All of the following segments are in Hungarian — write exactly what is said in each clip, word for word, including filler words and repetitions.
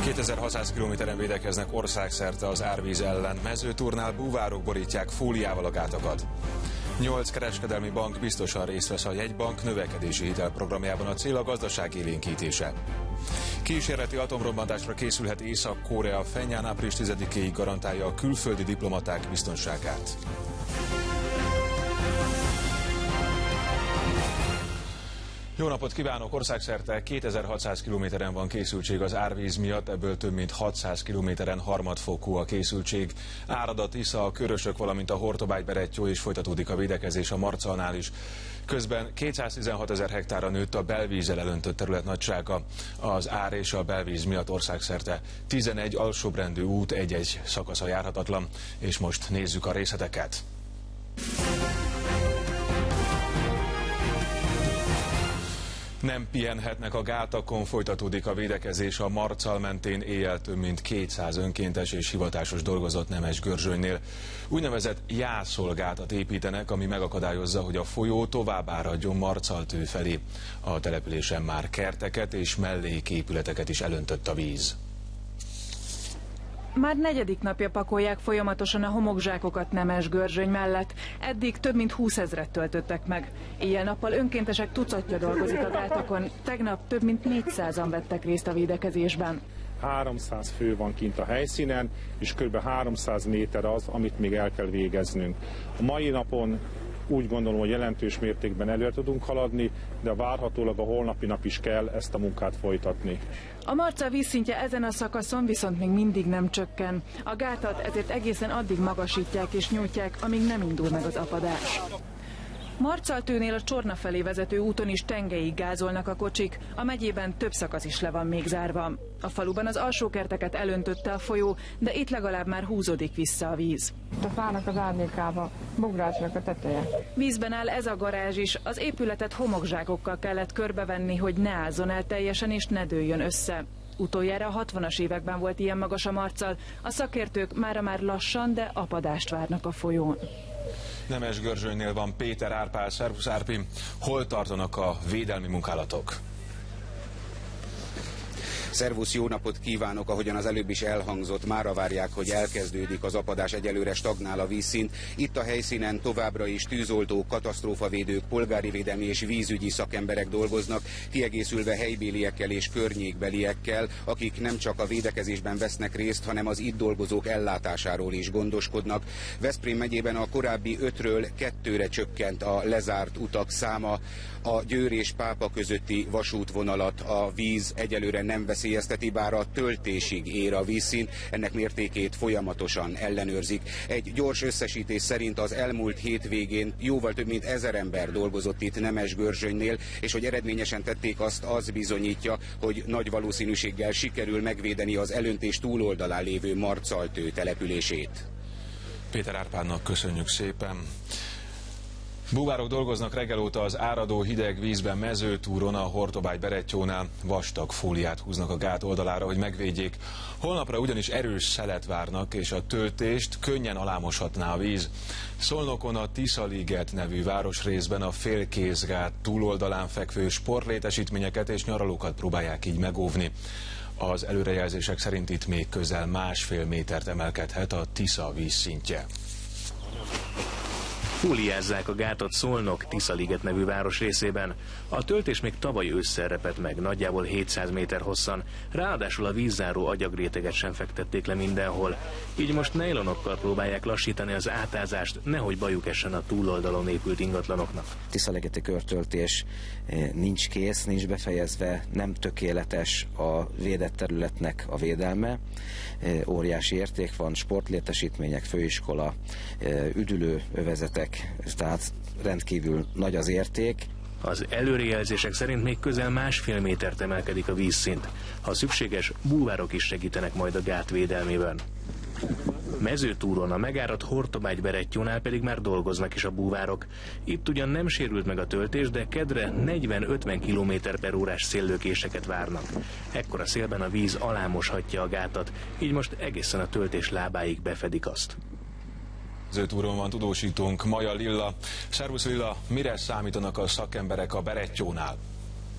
kétezer-hatszáz kilométeren védekeznek országszerte az árvíz ellen. Mezőtúrnál búvárok borítják fóliával a gátakat. Nyolc kereskedelmi bank biztosan részt vesz a jegybank növekedési hitelprogramjában, a cél a gazdaság élénkítése. Kísérleti atomrobbantásra készülhet Észak-Korea. Phenján április tizedikéig garantálja a külföldi diplomaták biztonságát. Jó napot kívánok! Országszerte kétezer-hatszáz kilométeren van készültség az árvíz miatt, ebből több mint hatszáz kilométeren harmadfokú a készültség. Árad a Tisza, a Körösök, valamint a Hortobágy-Berettyó, és folytatódik a védekezés a Marcalnál is. Közben kétszáztizenhat ezer hektárra nőtt a belvízzel elöntött terület nagysága. Az ár és a belvíz miatt országszerte tizenegy alsóbrendű út egy-egy szakasza járhatatlan, és most nézzük a részleteket. Nem pihenhetnek a gátakon, folytatódik a védekezés a Marcal mentén, éjjel több mint kétszáz önkéntes és hivatásos dolgozott Nemesgörzsönynél. Úgynevezett jászolgátat építenek, ami megakadályozza, hogy a folyó tovább áradjon Marcaltő felé. A településen már kerteket és melléképületeket is elöntött a víz. Már negyedik napja pakolják folyamatosan a homokzsákokat Nemesgörzsöny mellett. Eddig több mint húszezret töltöttek meg. Éjjel-nappal önkéntesek tucatja dolgozik a gátakon. Tegnap több mint négyszázan vettek részt a védekezésben. háromszáz fő van kint a helyszínen, és kb. háromszáz méter az, amit még el kell végeznünk. A mai napon úgy gondolom, hogy jelentős mértékben előre tudunk haladni, de várhatólag a holnapi nap is kell ezt a munkát folytatni. A Marca vízszintje ezen a szakaszon viszont még mindig nem csökken. A gátat ezért egészen addig magasítják és nyújtják, amíg nem indul meg az apadás. Marcaltőnél a Csorna felé vezető úton is tengeig gázolnak a kocsik, a megyében több szakasz is le van még zárva. A faluban az alsó kerteket elöntötte a folyó, de itt legalább már húzódik vissza a víz. A fának az árnyékába, bográcsnak a teteje. Vízben áll ez a garázs is, az épületet homokzsákokkal kellett körbevenni, hogy ne ázzon el teljesen és ne dőljön össze. Utoljára a hatvanas években volt ilyen magas a Marcal, a szakértők mára már lassan, de apadást várnak a folyón. Nemesgörzsönynél van Péter Árpád. Szervusz Árpi, hol tartanak a védelmi munkálatok? Szervusz, jó napot kívánok! Ahogyan az előbb is elhangzott, mára várják, hogy elkezdődik az apadás, egyelőre stagnál a vízszint. Itt a helyszínen továbbra is tűzoltók, katasztrófavédők, polgári védelmi és vízügyi szakemberek dolgoznak, kiegészülve helybéliekkel és környékbeliekkel, akik nem csak a védekezésben vesznek részt, hanem az itt dolgozók ellátásáról is gondoskodnak. Veszprém megyében a korábbi ötről kettőre csökkent a lezárt utak száma. A Győr és Pápa közötti vasútvonalat a víz egyelőre nem veszélyezteti, bár a töltésig ér a vízszint, ennek mértékét folyamatosan ellenőrzik. Egy gyors összesítés szerint az elmúlt hétvégén jóval több mint ezer ember dolgozott itt Nemesgörzsönynél, és hogy eredményesen tették azt, az bizonyítja, hogy nagy valószínűséggel sikerül megvédeni az elöntés túloldalán lévő Marcaltő települését. Péter Árpádnak köszönjük szépen. Búvárok dolgoznak reggel óta az áradó hideg vízben Mezőtúron, a Hortobágy-Berettyónál. Vastag fóliát húznak a gát oldalára, hogy megvédjék. Holnapra ugyanis erős szelet várnak, és a töltést könnyen alámoshatná a víz. Szolnokon a Tiszaliget nevű városrészben a Félkézgát túloldalán fekvő sportlétesítményeket és nyaralókat próbálják így megóvni. Az előrejelzések szerint itt még közel másfél métert emelkedhet a Tisza vízszintje. Fóliázzák a gátat Szolnok Tiszaliget nevű város részében. A töltés még tavaly ősszel repett meg, nagyjából hétszáz méter hosszan, ráadásul a vízzáró agyagréteget sem fektették le mindenhol. Így most nejlonokkal próbálják lassítani az átázást, nehogy bajuk essen a túloldalon épült ingatlanoknak. Tiszaligeti körtöltés nincs kész, nincs befejezve, nem tökéletes a védett területnek a védelme. Óriási érték van, sportlétesítmények, főiskola, üdülőövezetek, tehát rendkívül nagy az érték. Az előrejelzések szerint még közel másfél métert emelkedik a vízszint. Ha szükséges, búvárok is segítenek majd a gát védelmében. Mezőtúron, a megáradt Hortobágy-Berettyónál pedig már dolgoznak is a búvárok. Itt ugyan nem sérült meg a töltés, de kedre negyven-ötven kilométer per órás széllökéseket várnak. Ekkora szélben a víz alámoshatja a gátat, így most egészen a töltés lábáig befedik azt. Mezőtúron van tudósítónk, Maja Lilla. Szervusz Lilla, mire számítanak a szakemberek a Berettyónál?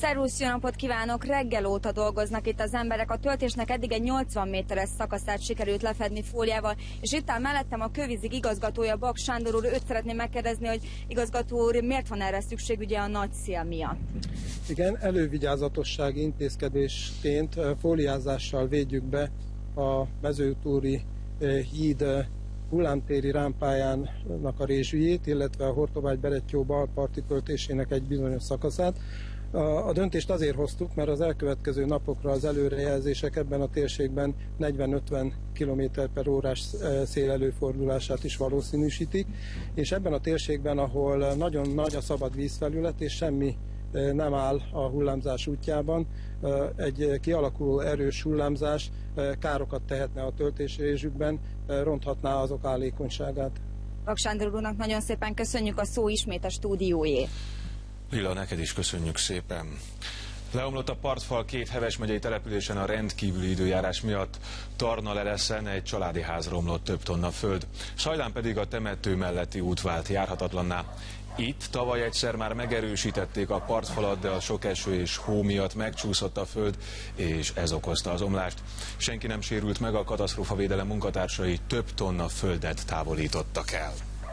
Szervusz, jó napot kívánok! Reggel óta dolgoznak itt az emberek. A töltésnek eddig egy nyolcvan méteres szakaszát sikerült lefedni fóliával, és itt áll mellettem a Kővízig igazgatója, Bak Sándor úr. Őt szeretném megkérdezni, hogy igazgató úr, miért van erre szükség ugye a nagy szél miatt? Igen, elővigyázatossági intézkedésként fóliázással védjük be a mezőtúri híd hullámtéri rámpájának a rézsüjét, illetve a Hortobágy-Berettyó balparti töltésének egy bizonyos szakaszát. A döntést azért hoztuk, mert az elkövetkező napokra az előrejelzések ebben a térségben negyven-ötven kilométer per órás szél előfordulását is valószínűsítik, és ebben a térségben, ahol nagyon nagy a szabad vízfelület és semmi nem áll a hullámzás útjában, egy kialakuló erős hullámzás károkat tehetne a töltésrézsükben, ronthatná azok állékonyságát. Bak Sándor úrnak nagyon szépen köszönjük, a szó ismét a stúdiójé. Lilla, neked is köszönjük szépen. Leomlott a partfal két Heves megyei településen a rendkívüli időjárás miatt. Tarnaleleszen egy családi ház romlott, több tonna föld. Sajlán pedig a temető melletti út vált járhatatlanná. Itt tavaly egyszer már megerősítették a partfalat, de a sok eső és hó miatt megcsúszott a föld, és ez okozta az omlást. Senki nem sérült meg, a katasztrófavédelem munkatársai több tonna földet távolítottak el.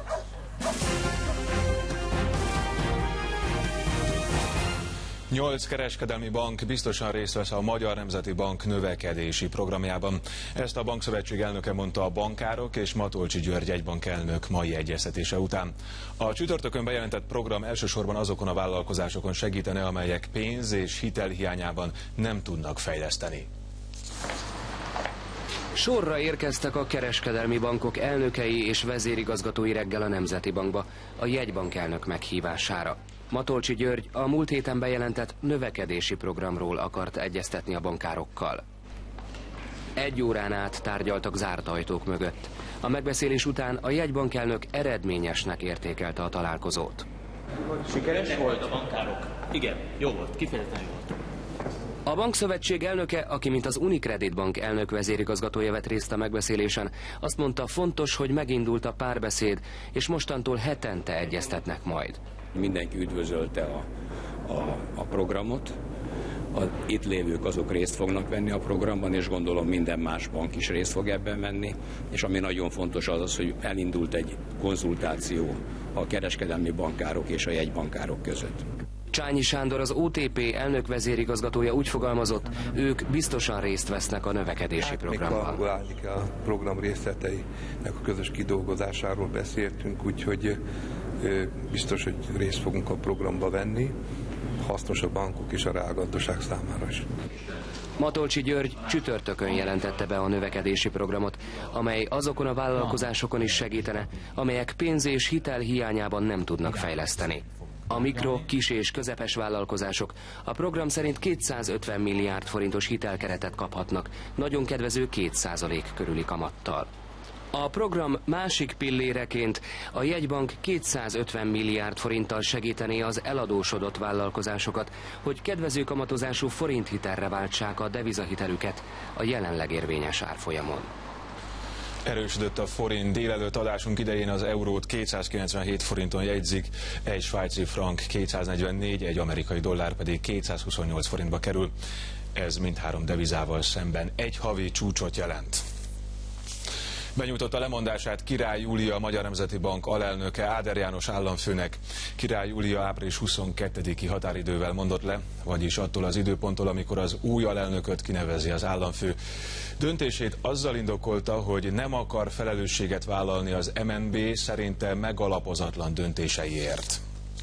Nyolc kereskedelmi bank biztosan részt vesz a Magyar Nemzeti Bank növekedési programjában. Ezt a bankszövetség elnöke mondta a bankárok és Matolcsy György jegybank elnök mai egyeztetése után. A csütörtökön bejelentett program elsősorban azokon a vállalkozásokon segítene, amelyek pénz és hitel hiányában nem tudnak fejleszteni. Sorra érkeztek a kereskedelmi bankok elnökei és vezérigazgatói reggel a Nemzeti Bankba a jegybank elnök meghívására. Matolcsy György a múlt héten bejelentett növekedési programról akart egyeztetni a bankárokkal. Egy órán át tárgyaltak zárt ajtók mögött. A megbeszélés után a jegybankelnök eredményesnek értékelte a találkozót. Sikeres volt a bankárok? Igen, jó volt, kifejezetten jó volt. A bankszövetség elnöke, aki mint az Unicredit Bank elnök vezérigazgatója vett részt a megbeszélésen, azt mondta, fontos, hogy megindult a párbeszéd, és mostantól hetente egyeztetnek majd. Mindenki üdvözölte a, a, a programot. Az itt lévők azok részt fognak venni a programban, és gondolom minden más bank is részt fog ebben venni. És ami nagyon fontos az az, hogy elindult egy konzultáció a kereskedelmi bankárok és a jegybankárok között. Csányi Sándor, az o té pé elnök vezérigazgatója úgy fogalmazott, ők biztosan részt vesznek a növekedési programban. Még kalkulálni kell a program részleteinek a közös kidolgozásáról beszéltünk, úgyhogy biztos, hogy részt fogunk a programba venni, hasznos a bankok és a reálgazdaság számára is. Matolcsy György csütörtökön jelentette be a növekedési programot, amely azokon a vállalkozásokon is segítene, amelyek pénz és hitel hiányában nem tudnak fejleszteni. A mikro, kis és közepes vállalkozások a program szerint kétszázötven milliárd forintos hitelkeretet kaphatnak, nagyon kedvező két százalék körüli kamattal. A program másik pilléreként a jegybank kétszázötven milliárd forinttal segítené az eladósodott vállalkozásokat, hogy kedvező kamatozású forinthitelre váltsák a devizahitelüket a jelenleg érvényes árfolyamon. Erősödött a forint. Délelőtt adásunk idején az eurót kétszázkilencvenhét forinton jegyzik, egy svájci frank kétszáznegyvennégy, egy amerikai dollár pedig kétszázhuszonnyolc forintba kerül. Ez mindhárom devizával szemben egy havi csúcsot jelent. Benyújtotta lemondását Király Júlia, a Magyar Nemzeti Bank alelnöke Áder János államfőnek. Király Júlia április huszonkettediki határidővel mondott le, vagyis attól az időponttól, amikor az új alelnököt kinevezi az államfő. Döntését azzal indokolta, hogy nem akar felelősséget vállalni az em en bé szerinte megalapozatlan döntéseiért.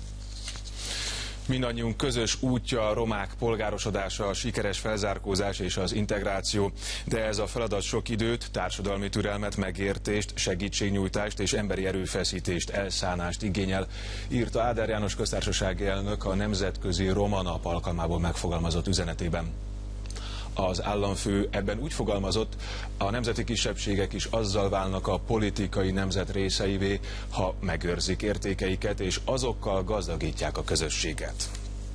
Mindannyiunk közös útja a romák polgárosodása, a sikeres felzárkózás és az integráció, de ez a feladat sok időt, társadalmi türelmet, megértést, segítségnyújtást és emberi erőfeszítést, elszánást igényel, írta Áder János köztársasági elnök a Nemzetközi Roma Nap alkalmából megfogalmazott üzenetében. Az államfő ebben úgy fogalmazott, a nemzeti kisebbségek is azzal válnak a politikai nemzet részeivé, ha megőrzik értékeiket és azokkal gazdagítják a közösséget.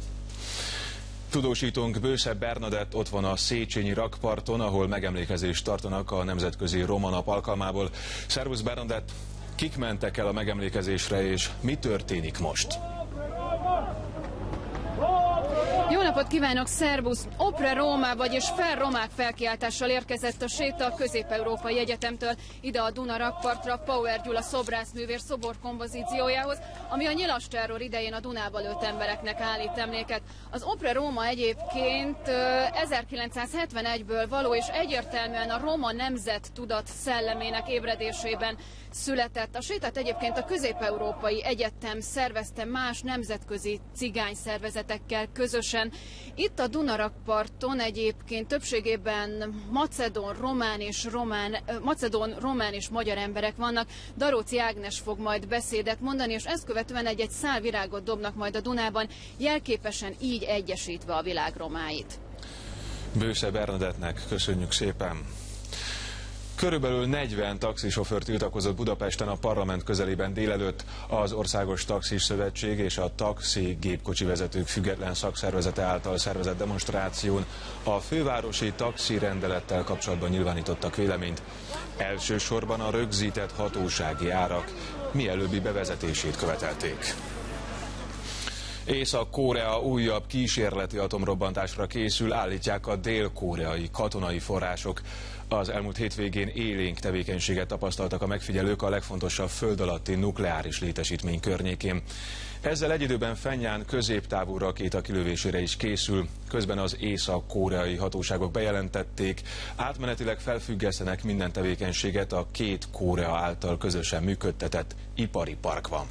Tudósítónk Bőse Bernadett ott van a Széchenyi rakparton, ahol megemlékezést tartanak a Nemzetközi Roma Nap alkalmából. Szervusz Bernadett, kik mentek el a megemlékezésre és mi történik most? Jó napot kívánok, szervusz! Opre Róma, vagyis Fel romák felkiáltással érkezett a séta a Közép-Európai Egyetemtől ide a Duna rakpartra Power Gyula szobrászművér szoborkompozíciójához, ami a nyilas terror idején a Dunába lőtt embereknek állít emléket. Az Opre Róma egyébként ezerkilencszázhetvenegyből való és egyértelműen a roma nemzet tudat szellemének ébredésében született. A sétát egyébként a Közép-Európai Egyetem szervezte más nemzetközi cigány szervezetekkel közösen. Itt a Dunarakparton egyébként többségében macedón, román és román, macedón, román és magyar emberek vannak. Daróci Ágnes fog majd beszédet mondani, és ezt követően egy-egy szál virágot dobnak majd a Dunában, jelképesen így egyesítve a világ romáit. Bősze Bernadettnek köszönjük szépen! Körülbelül negyven taxisofőr tiltakozott Budapesten a parlament közelében délelőtt. Az Országos Taxis Szövetség és a Taxi Gépkocsi Vezetők Független Szakszervezete által szervezett demonstráción a fővárosi taxi rendelettel kapcsolatban nyilvánítottak véleményt. Elsősorban a rögzített hatósági árak mielőbbi bevezetését követelték. Észak-Korea újabb kísérleti atomrobbantásra készül, állítják a dél-koreai katonai források. Az elmúlt hétvégén élénk tevékenységet tapasztaltak a megfigyelők a legfontosabb föld alatti nukleáris létesítmény környékén. Ezzel egy időben Phenján középtávú rakéta kilövésére is készül, közben az észak-koreai hatóságok bejelentették, átmenetileg felfüggesztenek minden tevékenységet a két Korea által közösen működtetett ipari parkban.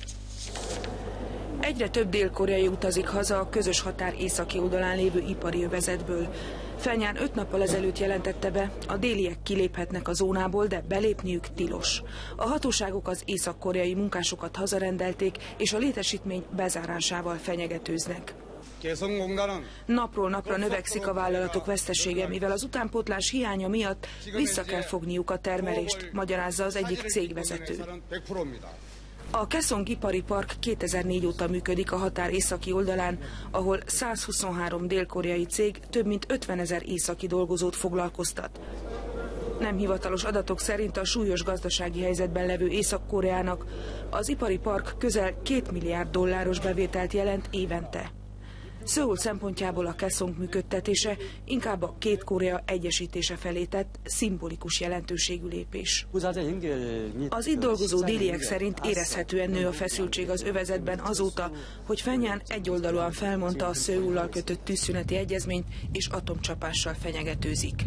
Egyre több dél-koreai utazik haza a közös határ északi oldalán lévő ipari övezetből. Phenján öt nappal ezelőtt jelentette be, a déliek kiléphetnek a zónából, de belépniük tilos. A hatóságok az észak-koreai munkásokat hazarendelték, és a létesítmény bezárásával fenyegetőznek. Napról napra növekszik a vállalatok vesztesége, mivel az utánpótlás hiánya miatt vissza kell fogniuk a termelést, magyarázza az egyik cégvezető. A Kaesong ipari park kétezer-négy óta működik a határ északi oldalán, ahol százhuszonhárom dél-koreai cég több mint ötvenezer északi dolgozót foglalkoztat. Nem hivatalos adatok szerint a súlyos gazdasági helyzetben levő Észak-Koreának az ipari park közel két milliárd dolláros bevételt jelent évente. Szöul szempontjából a Kaesong működtetése inkább a két Korea egyesítése felé tett szimbolikus jelentőségű lépés. Az itt dolgozó déliek szerint érezhetően nő a feszültség az övezetben azóta, hogy Phenján egyoldalúan felmondta a Szöullal kötött tűzszüneti egyezményt és atomcsapással fenyegetőzik.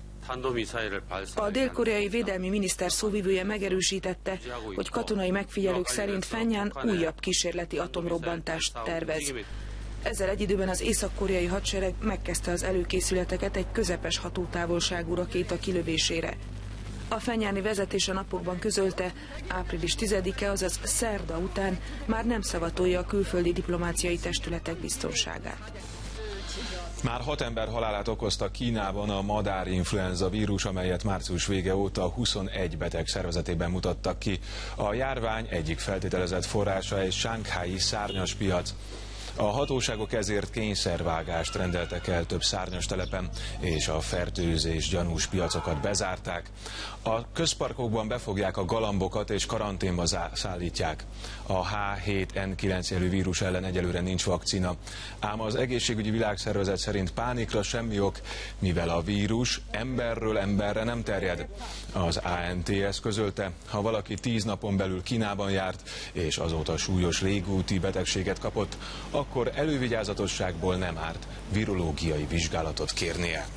A dél-koreai védelmi miniszter szóvivője megerősítette, hogy katonai megfigyelők szerint Phenján újabb kísérleti atomrobbantást tervez. Ezzel egy időben az észak-koreai hadsereg megkezdte az előkészületeket egy közepes hatótávolságú rakéta kilövésére. A phenjáni vezetés a napokban közölte, április tizedike, azaz szerda után már nem szavatolja a külföldi diplomáciai testületek biztonságát. Már hat ember halálát okozta Kínában a madárinfluenza vírus, amelyet március vége óta huszonegy beteg szervezetében mutattak ki. A járvány egyik feltételezett forrása egy shanghái szárnyas piac. A hatóságok ezért kényszervágást rendeltek el több szárnyas telepen, és a fertőzés gyanús piacokat bezárták. A közparkokban befogják a galambokat és karanténba szállítják. A há hét en kilenc jelű vírus ellen egyelőre nincs vakcina, ám az egészségügyi világszervezet szerint pánikra semmi ok, mivel a vírus emberről emberre nem terjed. Az á en té es közölte, ha valaki tíz napon belül Kínában járt, és azóta súlyos légúti betegséget kapott, akkor elővigyázatosságból nem árt virológiai vizsgálatot kérnie.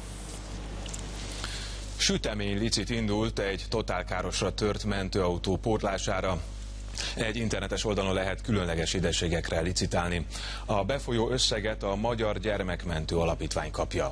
Sütemény licit indult egy totálkárosra tört mentőautó pótlására. Egy internetes oldalon lehet különleges édességekre licitálni. A befolyó összeget a Magyar Gyermekmentő Alapítvány kapja.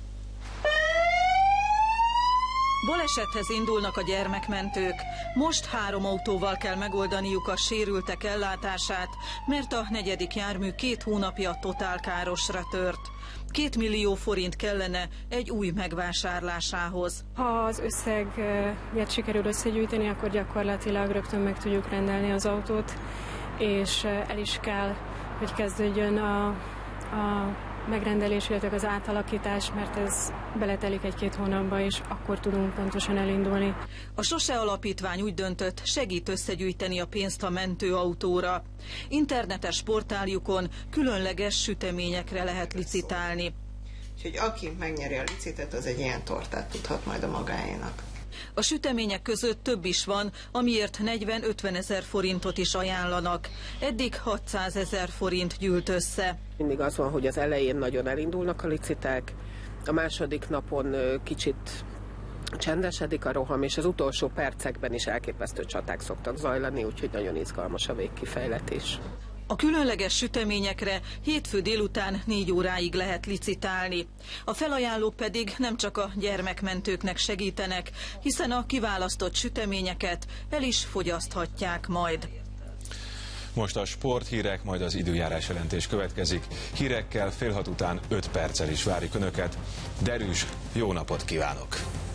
Balesethez indulnak a gyermekmentők. Most három autóval kell megoldaniuk a sérültek ellátását, mert a negyedik jármű két hónapja totálkárosra tört. Két millió forint kellene egy új megvásárlásához. Ha az összeget sikerül összegyűjteni, akkor gyakorlatilag rögtön meg tudjuk rendelni az autót, és el is kell, hogy kezdődjön a, a megrendelés, illetve az átalakítás, mert ez beletelik egy-két hónapba, és akkor tudunk pontosan elindulni. A Sose Alapítvány úgy döntött, segít összegyűjteni a pénzt a mentőautóra. Internetes portáljukon különleges süteményekre lehet licitálni. Úgyhogy aki megnyeri a licitet, az egy ilyen tortát tudhat majd a magáénak. A sütemények között több is van, amiért negyven-ötven ezer forintot is ajánlanak. Eddig hatszázezer forint gyűlt össze. Mindig az van, hogy az elején nagyon elindulnak a licitek, a második napon kicsit csendesedik a roham, és az utolsó percekben is elképesztő csaták szoktak zajlani, úgyhogy nagyon izgalmas a végkifejletés. A különleges süteményekre hétfő délután négy óráig lehet licitálni. A felajánlók pedig nem csak a gyermekmentőknek segítenek, hiszen a kiválasztott süteményeket el is fogyaszthatják majd. Most a sporthírek, majd az időjárás jelentés következik. Hírekkel fél hat után öt perccel is várjuk Önöket. Derűs, jó napot kívánok!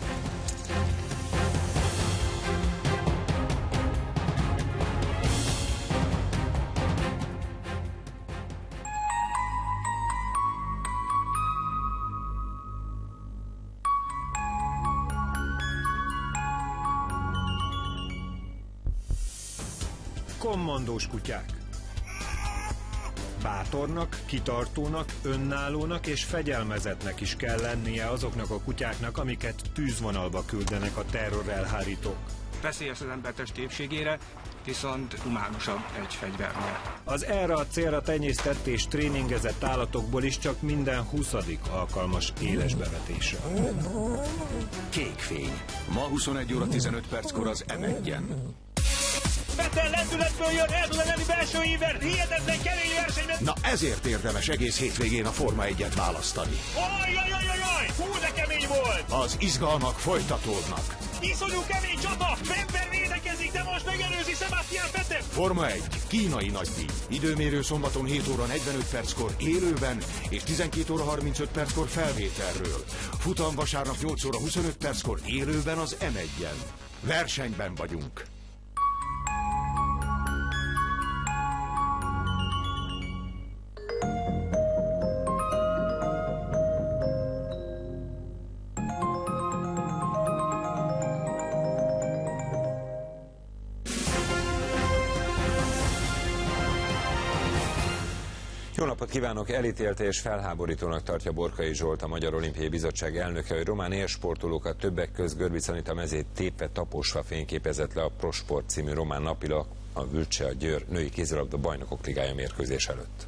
Kommandós kutyák. Bátornak, kitartónak, önállónak és fegyelmezetnek is kell lennie azoknak a kutyáknak, amiket tűzvonalba küldenek a terrorelhárítók. Veszélyes az ember testi épségére, viszont humánusabb egy fegyvernél. Az erre a célra tenyésztett és tréningezett állatokból is csak minden huszadik alkalmas éles bevetésre. Kékfény. Ma huszonegy óra tizenöt perckor az em egyen. Vettel lendületből jön, el tud menni belső íver, hihetetlen kemény versenyben. Na ezért érdemes egész hétvégén a Forma egyet választani. Ajjajajajaj, hú de kemény volt! Az izgalmak folytatódnak. Iszonyú kemény csata, Webber védekezik, de most megelőzi Sebastian Vettel. Forma egy, kínai nagydíj. Időmérő szombaton hét óra negyvenöt perckor élőben, és tizenkét óra harmincöt perckor felvételről. Futam vasárnap nyolc óra huszonöt perckor élőben az em egyen. Versenyben vagyunk. Jó napot kívánok! Elítélte és felháborítónak tartja Borkai Zsolt, a Magyar Olimpiai Bizottság elnöke, hogy román élsportolókat, többek közt Görbic Anita mezét tépve, taposva fényképezett le a Prosport című román napilap a Vülcse a Győr női kézilabda bajnokok ligája mérkőzés előtt.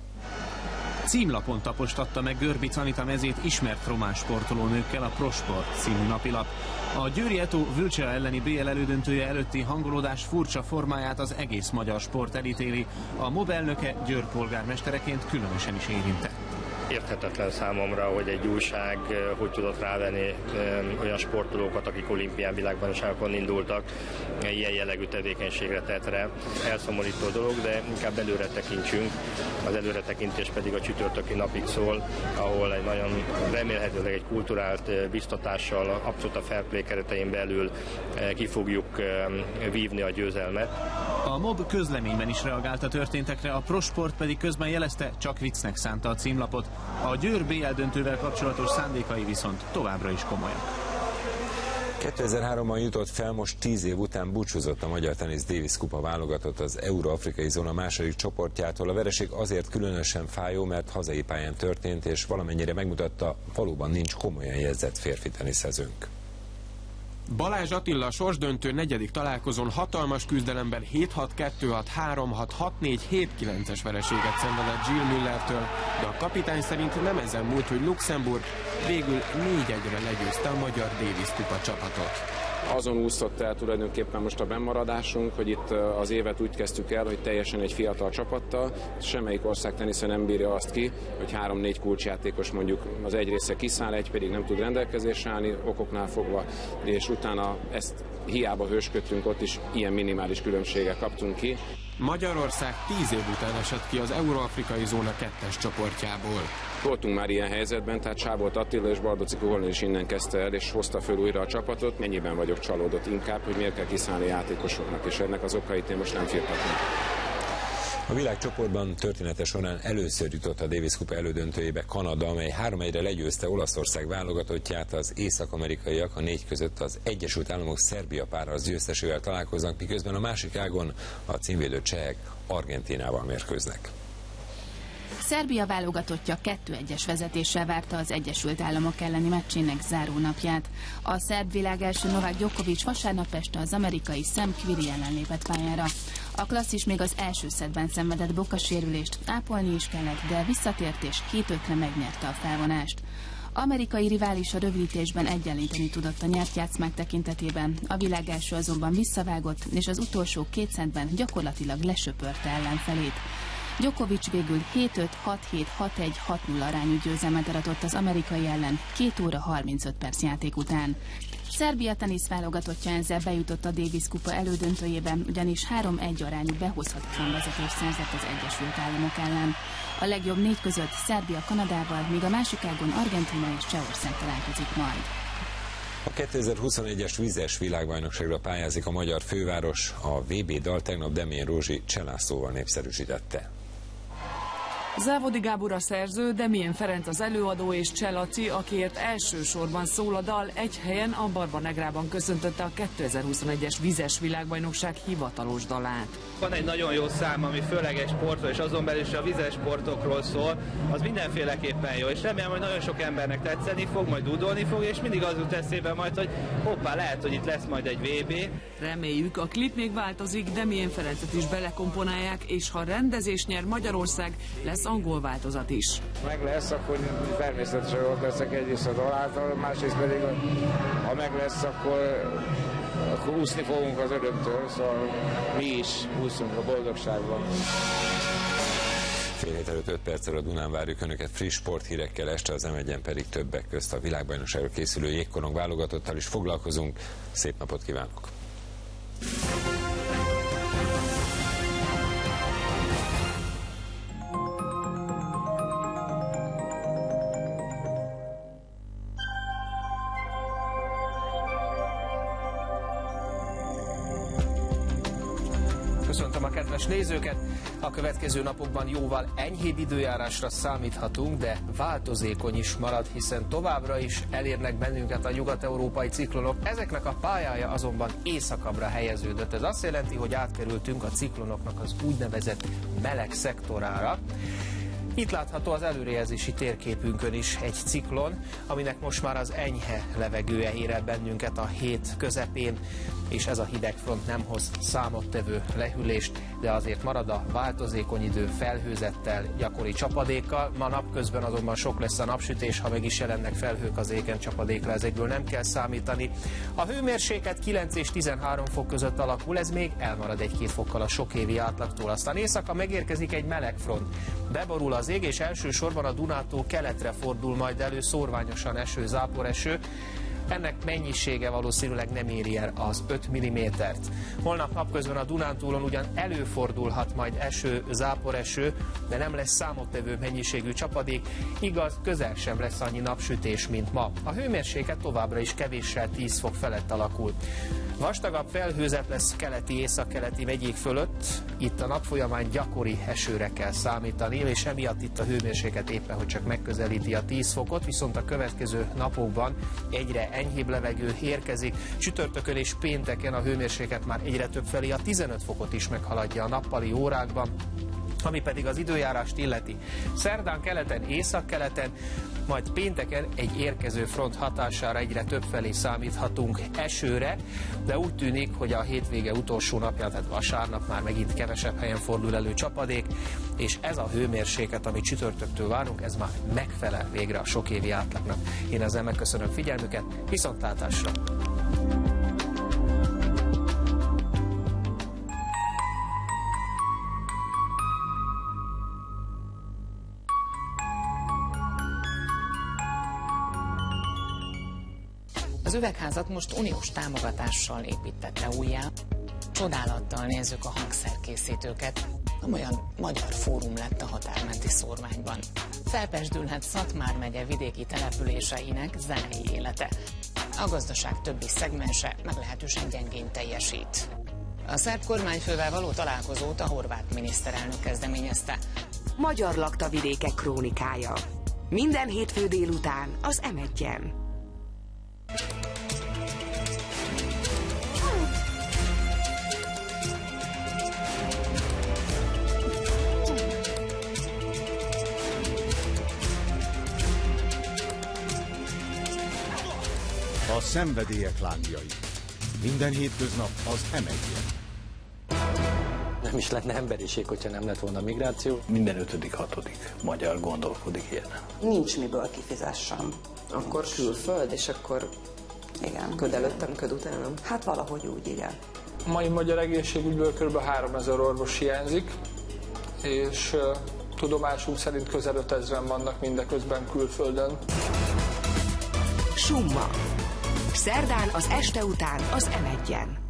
Címlapon tapostatta meg Görbic Anita mezét ismert román sportolónőkkel a Prosport című napilap. A győri Eto Vülcse elleni bé el elődöntője előtti hangolódás furcsa formáját az egész magyar sport elítéli. A MOB elnöke Győr polgármestereként különösen is érintett. Érthetetlen számomra, hogy egy újság hogy tudott rávenni olyan sportolókat, akik olimpián, világbajnokságokon indultak, ilyen jellegű tevékenységre tetre. Elszomorító dolog, de inkább előre tekintsünk. Az előretekintés pedig a csütörtöki napig szól, ahol egy nagyon remélhetőleg egy kulturált biztatással, abszolút a fair play keretein belül ki fogjuk vívni a győzelmet. A MOB közleményben is reagált a történtekre, a Prosport pedig közben jelezte, csak viccnek szánta a címlapot. A Győr bé el döntővel kapcsolatos szándékai viszont továbbra is komolyak. kétezer-háromban jutott fel, most tíz év után búcsúzott a Magyar Tenisz Davis kupa válogatott az Euró-afrikai zóna második csoportjától. A vereség azért különösen fájó, mert hazai pályán történt, és valamennyire megmutatta, valóban nincs komolyan jegyzett férfi teniszezőnk. Balázs Attila sorsdöntő negyedik találkozón hatalmas küzdelemben hét hat, kettő hat, három hat, hat négy, hét kilences vereséget szenvedett Jill Müllertől, de a kapitány szerint nem ezen múlt, hogy Luxemburg végül négy egyre legyőzte a Magyar Davis kupa csapatot. Azon úszott el tulajdonképpen most a bennmaradásunk, hogy itt az évet úgy kezdtük el, hogy teljesen egy fiatal csapattal. Semmelyik ország tenisze nem bírja azt ki, hogy három-négy kulcsjátékos mondjuk az egy része kiszáll, egy pedig nem tud rendelkezésre állni okoknál fogva, és utána ezt hiába hősködtünk, ott is ilyen minimális különbséggel kaptunk ki. Magyarország tíz év után esett ki az Euró-afrikai zóna kettes csoportjából. Voltunk már ilyen helyzetben, tehát Sábolt Attila és Bardoci Kuholni is innen kezdte el, és hozta föl újra a csapatot. Mennyiben vagyok csalódott inkább, hogy miért kell kiszállni játékosoknak, és ennek az okait én most nem firtatom. A világcsoportban története során először jutott a Davis Kupa elődöntőjébe Kanada, amely három egyre legyőzte Olaszország válogatottját. Az észak-amerikaiak a négy között az Egyesült Államok Szerbia párharc győztesével találkoznak, miközben a másik ágon a címvédő csehek Argentínával mérkőznek. Szerbia válogatottja kettő egyes vezetéssel várta az Egyesült Államok elleni meccsének zárónapját. A szerb világelső Novák Djokovic vasárnap este az amerikai Sam Querrey ellen lépett pályára. A klasszis még az első szettben szenvedett bokasérülést, ápolni is kellett, de visszatért és két ötre megnyerte a felvonást. Amerikai rivális a rövidítésben egyenlíteni tudott a nyert játszmák tekintetében, a világelső azonban visszavágott, és az utolsó két szettben gyakorlatilag lesöpörte ellenfelét. Djokovic végül hét öt, hat hét, hat egy, hat null arányú győzelmet aratott az amerikai ellen két óra harmincöt perc játék után. Szerbia tenisz válogatottja ezzel bejutott a Davis Kupa elődöntőjében, ugyanis három egy arányú behozhatatlan vezetést szerzett az Egyesült Államok ellen. A legjobb négy között Szerbia Kanadával, míg a másik ágon Argentína és Csehország találkozik majd. A kétezer-huszonegyes vízes világbajnokságra pályázik a magyar főváros. A vé bé dal tegnap Demjén Rózsi cselászóval népszerűsítette. Závodi Gábor a szerző, Demjén Ferenc az előadó és Cseh Laci, akiért elsősorban szól a dal, egy helyen a Barbanegrában köszöntötte a kétezer-huszonegyes vízes világbajnokság hivatalos dalát. Van egy nagyon jó szám, ami főleg egy sportról és azon belül is a vízes sportokról szól, az mindenféleképpen jó, és remélem, hogy nagyon sok embernek tetszeni fog, majd dúdolni fog, és mindig az jut eszébe majd, hogy hoppá, lehet, hogy itt lesz majd egy vé bé. Reméljük, a klip még változik, Demjén Ferencet is belekomponálják, és ha rendezés nyer Magyarország, lesz angol változat is. Meg lesz, akkor természetesen ott leszek egyrészt a daláltal, másrészt pedig, ha meg lesz, akkor, akkor úszni fogunk az örömtől, szóval mi is úszunk a boldogságban. Fél hét előtt öt perccel a Dunán várjuk Önöket friss sporthírekkel, este az em egyen pedig többek közt a világbajnokságra készülő jégkorong válogatottal is foglalkozunk. Szép napot kívánok! Köszöntöm a kedves nézőket! A következő napokban jóval enyhébb időjárásra számíthatunk, de változékony is marad, hiszen továbbra is elérnek bennünket a nyugat-európai ciklonok. Ezeknek a pályája azonban északabbra helyeződött. Ez azt jelenti, hogy átkerültünk a ciklonoknak az úgynevezett meleg szektorára. Itt látható az előrejelzési térképünkön is egy ciklon, aminek most már az enyhe levegője ér el bennünket a hét közepén, és ez a hidegfront nem hoz számottevő lehűlést, de azért marad a változékony idő felhőzettel, gyakori csapadékkal. Ma napközben azonban sok lesz a napsütés, ha meg is jelennek felhők az égen, csapadékra ezekből nem kell számítani. A hőmérséklet kilenc és tizenhárom fok között alakul, ez még elmarad egy-két fokkal a sokévi átlagtól. Aztán éjszaka megérkezik egy melegfront. Beborul az ég, és elsősorban a Dunától keletre fordul majd elő szórványosan eső, záporeső. Ennek mennyisége valószínűleg nem éri el az öt millimétert. Holnap napközben a Dunántúlon ugyan előfordulhat majd eső, záporeső, de nem lesz számottevő mennyiségű csapadék, igaz, közel sem lesz annyi napsütés, mint ma. A hőmérséklet továbbra is kevéssel tíz fok felett alakul. Vastagabb felhőzet lesz keleti, északkeleti megyék fölött, itt a nap folyamán gyakori esőre kell számítani, és emiatt itt a hőmérséklet éppen, hogy csak megközelíti a tíz fokot, viszont a következő napokban egyre enyhébb levegő érkezik. Csütörtökön és pénteken a hőmérséklet már egyre több felé a tizenöt fokot is meghaladja a nappali órákban. Ami pedig az időjárást illeti. Szerdán keleten, északkeleten, majd pénteken egy érkező front hatására egyre több felé számíthatunk esőre, de úgy tűnik, hogy a hétvége utolsó napján, tehát vasárnap már megint kevesebb helyen fordul elő csapadék, és ez a hőmérséklet, amit csütörtöktől várunk, ez már megfelel végre a sokévi átlagnak. Én ezzel megköszönöm figyelmüket, viszontlátásra! Az üvegházat most uniós támogatással építette újjá. Csodálattal nézzük a hangszerkészítőket. Olyan magyar fórum lett a határmenti szórványban. Felpesdülhet Szatmár megye vidéki településeinek zenei élete. A gazdaság többi szegmense meglehetősen gyengén teljesít. A szerb kormányfővel való találkozót a horvát miniszterelnök kezdeményezte. Magyar laktavidékek krónikája. Minden hétfő délután az em egyen. A szenvedélyek lángjai. Minden hétköznap az em egyen. Nem is lenne emberiség, hogyha nem lett volna migráció. Minden ötödik, hatodik magyar gondolkodik ilyen. Nincs miből kifizessem. Akkor külföld, és akkor igen, köd előttem, köd utánam. Hát valahogy úgy, igen. A mai magyar egészségügyből kb. háromezer orvos hiányzik, és uh, tudomásunk szerint közel ötezren vannak mindeközben külföldön. Summa. Szerdán az este után az em egyen.